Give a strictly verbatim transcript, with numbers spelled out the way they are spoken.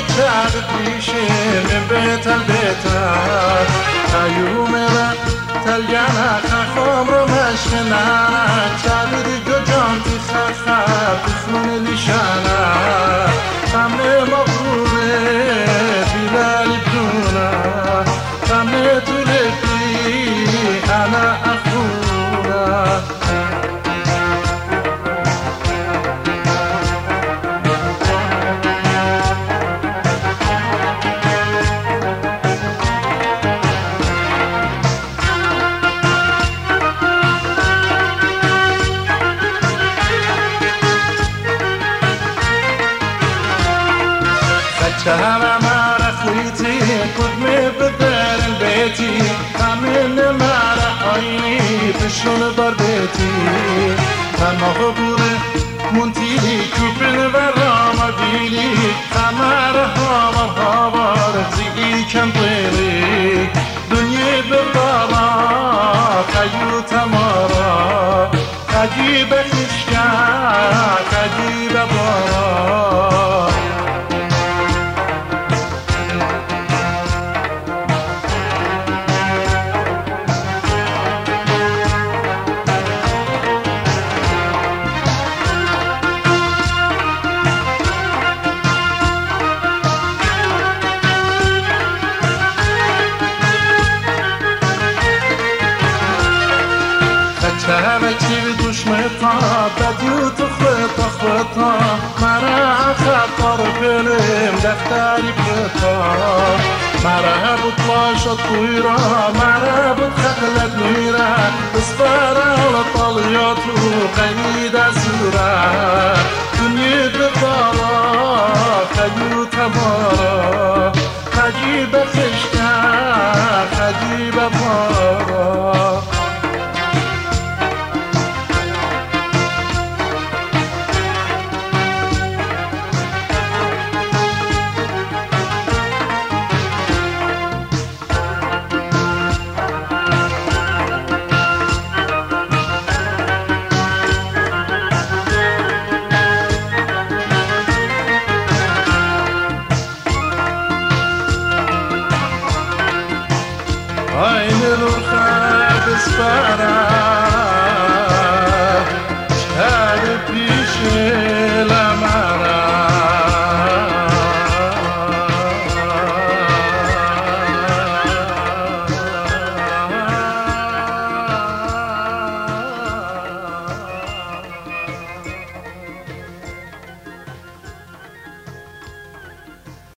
چرد پیشه من بیتل بیتر ایوم را تلگنه خخام رو مشکنه چرد جو جان تی خخب بخون لیشانه خمه مغروره بیلالی بدونه خمه تولکی انا اخونه شهر مرا خویتی قدمی بدرن بیتی همین مرا آینی پشون بار بیتی تنها بوره منتیلی کوپن و راما بیلی خمر هاوار هاوار زیگی کم بیلی دنیا ببارا خیو تمارا خجی بخشکن خجی ببارا شهرکی دشمتا بدیو تو خطا خطا مرا خطا رو بلیم دفتری بتا مرا بود باشد کویرا مرا بود خلت میرا بسپره لطالیاتو قید زورا دنیا ببارا خیو تبارا خجی بخشکن خجی ببارا Aynı ruha bespara